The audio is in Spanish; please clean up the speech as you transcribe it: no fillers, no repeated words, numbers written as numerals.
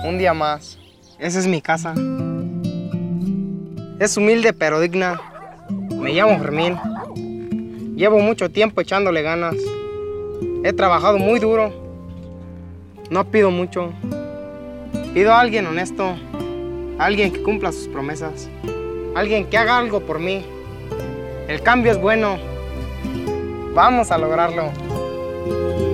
un día más. Esa es mi casa. Es humilde pero digna. Me llamo Fermín. Llevo mucho tiempo echándole ganas. He trabajado muy duro. No pido mucho. Pido a alguien honesto, alguien que cumpla sus promesas, alguien que haga algo por mí. El cambio es bueno. Vamos a lograrlo.